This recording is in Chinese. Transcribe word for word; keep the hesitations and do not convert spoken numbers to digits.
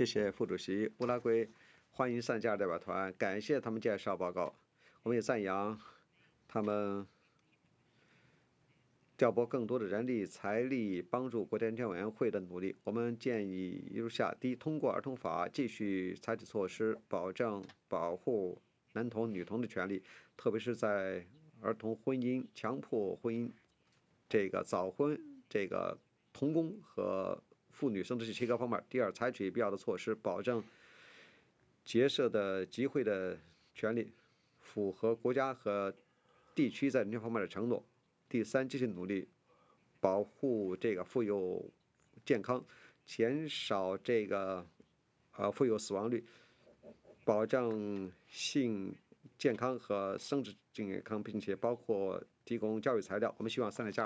谢谢副主席。乌拉圭欢迎三加二代表团，感谢他们介绍报告。我们也赞扬他们调拨更多的人力、财力，帮助国家人权委员会的努力。我们建议如下：第一，通过儿童法继续采取措施，保证保护男童、女童的权利，特别是在儿童婚姻、强迫婚姻、这个早婚、这个童工和妇女生殖器切割方面。第二，采取必要的措施，保证结社的集会的权利符合国家和地区在人权方面的承诺。第三，继续努力保护这个妇幼健康，减少这个呃妇幼死亡率，保障性健康和生殖健康，并且包括提供教育材料。我们希望三点加